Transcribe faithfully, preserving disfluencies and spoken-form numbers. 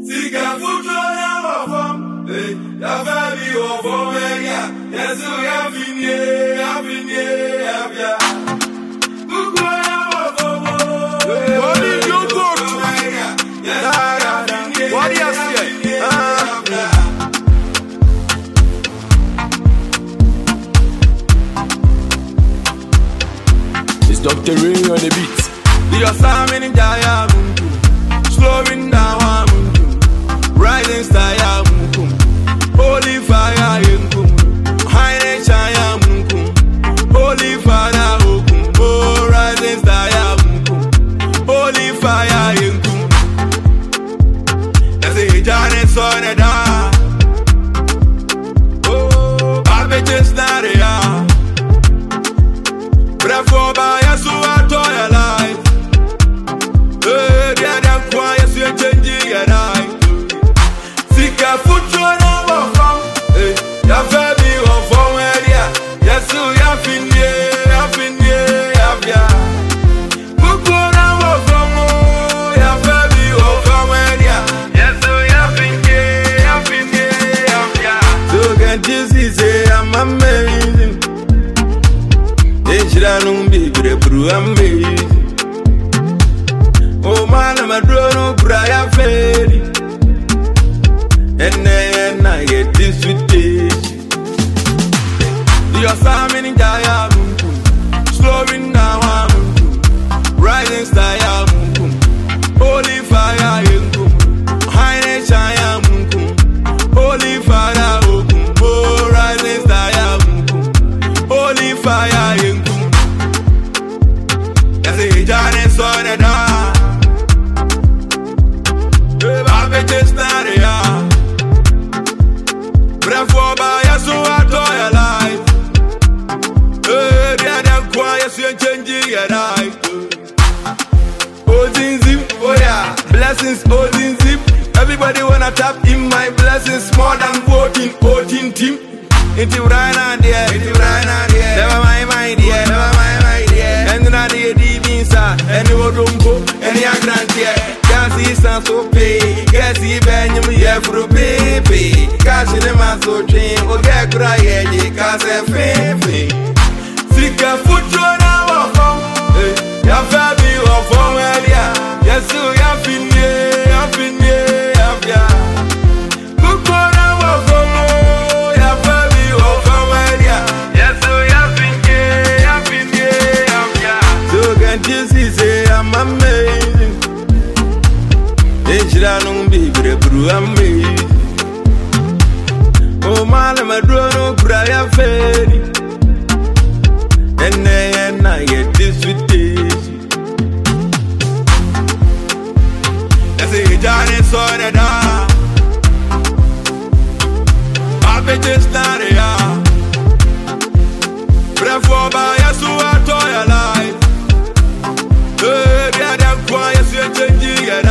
Sika fujo ya mafam, eh, ya fabi o fomeya, yesu ya finye, ya finye, ya bia. Fujo ya mafam, eh, what is your God? What is it? It's Doctor Ray on the beat. Your salmon in Jaya Mungu, slowing down Mungu, rising star Mungu, holy fire Mungu, high nature Mungu, holy fire Mungu, oh rising star Mungu, holy fire Mungu. That's a giant son of da. Oh, I bet it's not a but for by a so I toy alive. Changing your life. Sika fujo na wafam, eh, ya fabi wafam elia, yesu ya finye, ya finye, ya bia. Fujo na wafam, ya fabi wafam elia, yesu ya finye, ya finye, ya bia. So can't you see say I'm amazing? Ejira numbi bre bru amazing. Oh man, I'm a drone, Brian Ferry. And then I get this with this. Your salmon in Jaya Mungu, slowing down Mungu, rising star Mungu, holy fire Mungu, high nature Mungu, holy fire Mungu, oh rising star Mungu, holy fire Mungu. That's a giant son of da. Just not a but for by a so I toy alive. Eh, they are quiet, so changing your life. Holding zip, oh yeah, blessings holding zip. Everybody wanna tap in my blessings more than fourteen, fourteen team. Into right now, dear, into right now, dear. Never mind, my dear, never mind, my dear. And then I did the sir, and you don't go, and you are granted. Kasi san so pay, kasi benyu ye fru baby. Kasi ne maso train, o ge kura ye ye kasi fefe. Sika fujo na wafam, eh, ya fabi wafam elia. Yesu ya finye, ya finye, ya bia. Fujo na wafam, ya fabi wafam elia. Yesu ya finye, ya finye, ya bia. So can't you see say I'm amazing? Ejira numbi bre bru amazing. Oh man, I'm a drone, Brian Ferry. And then I get this with this. That's a giant son of da. I bet it's not a but for by a so I toy alive. Eh, they are quiet, so changing your life.